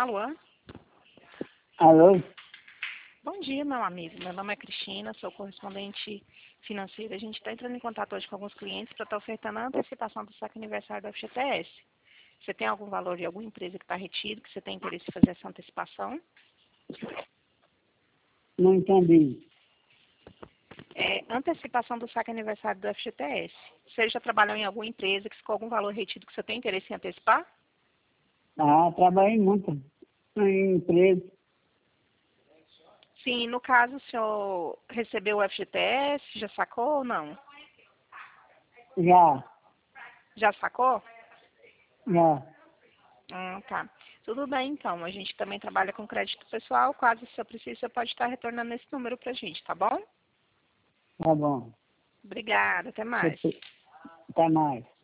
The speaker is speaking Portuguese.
Alô? Alô? Bom dia, meu amigo. Meu nome é Cristina, sou correspondente financeira. A gente está entrando em contato hoje com alguns clientes para estar ofertando a antecipação do saque aniversário da FGTS. Você tem algum valor de alguma empresa que está retido, que você tem interesse em fazer essa antecipação? Não entendi. É antecipação do saque aniversário do FGTS. Você já trabalhou em alguma empresa que ficou algum valor retido que você tem interesse em antecipar? Trabalhei muito em empresa. Sim, no caso, o senhor recebeu o FGTS, já sacou ou não? Já. Já sacou? Tá Tá. Tudo bem, então. A gente também trabalha com crédito pessoal. Caso o senhor precise, você pode estar retornando esse número pra gente, tá bom? bom. Obrigada. Até mais. Até mais.